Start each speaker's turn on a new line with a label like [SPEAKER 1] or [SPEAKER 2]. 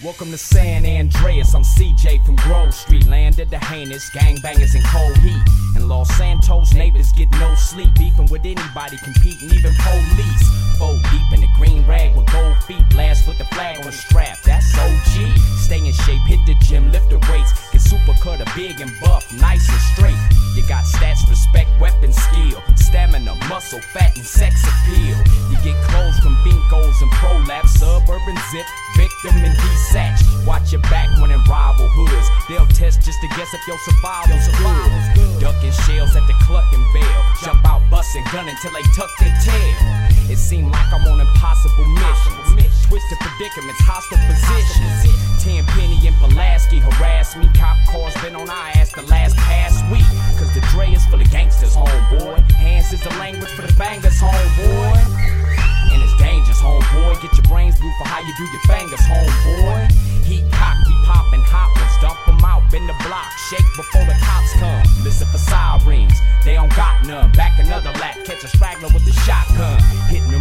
[SPEAKER 1] Welcome to San Andreas, I'm CJ from Grove Street. Land of the heinous, gangbangers in cold heat. In Los Santos, neighbors get no sleep. Beefing with anybody, competing, even police. Fold deep in the green rag with gold feet. Blast with the flag on the strap, that's OG. Stay in shape, hit the gym, lift the weights. Get super cutter, big and buff, nice and straight. You got stats, respect, weapon, skill. Stamina, muscle, fat, and sex appeal. You get clothes from Binkos and Prolapse. Suburban zip, victim and desatch. Watch your back when in rival hoods. They'll test just to guess if your survival's good. Ducking shells at the Cluckin' Bell. Jump out, bustin' gun until they tuck their tail. It seemed like I'm on impossible missions. Twisted predicaments, hostile positions. Tenpenny and Pulaski harass me. Cop cars been on our ass the past week. Cause the Dre is full of gangsters, homeboy. Hands is the language for the bangers, homeboy. And it's dangerous, homeboy. Get your brains blue for how you do your fingers, homeboy. Heat cock, we poppin' hot ones. Dump them out, bend the block. Shake before the cops come. Listen for sirens, they don't got none. Back another lap, catch a straggler with the shotgun. Hitting